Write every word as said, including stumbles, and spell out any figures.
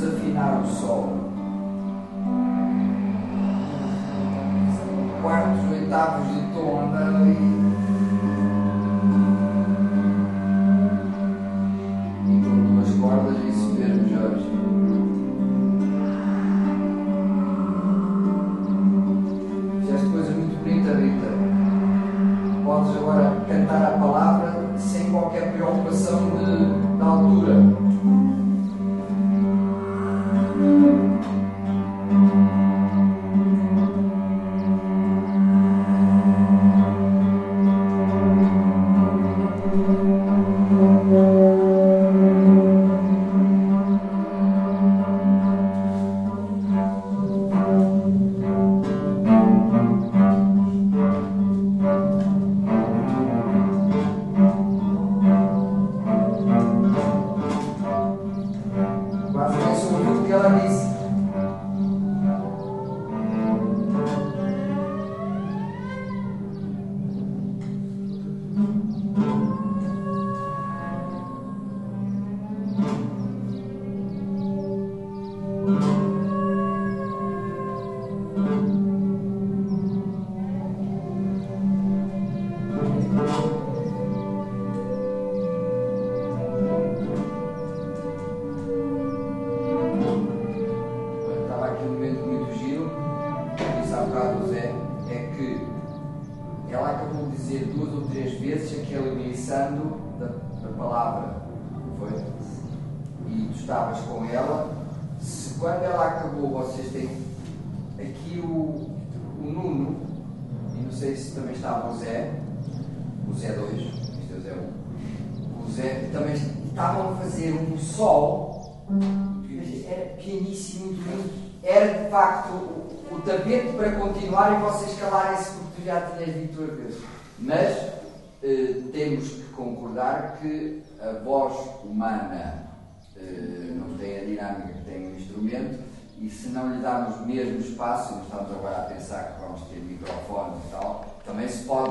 desafinar o sol. Quartos, oitavos de tom andando ali. E com duas cordas, é isso mesmo, Jorge. Fizeste coisa muito bonita, Rita. Podes agora cantar a palavra sem qualquer preocupação de, da altura. Estavas com ela, se quando ela acabou vocês têm aqui o, o Nuno, e não sei se também estava o Zé, o Zé dois, este é o Zé um, o Zé, também estavam a fazer um sol, era pianíssimo, muito lindo, era de facto o, o tapete para continuar e vocês calarem-se porque tu já tinhas dito a vez. Mas eh, temos que concordar que a voz humana Uh, não tem a dinâmica que tem o instrumento e se não lhe darmos mesmo espaço, e não estamos agora a pensar que vamos ter microfones e tal, também se pode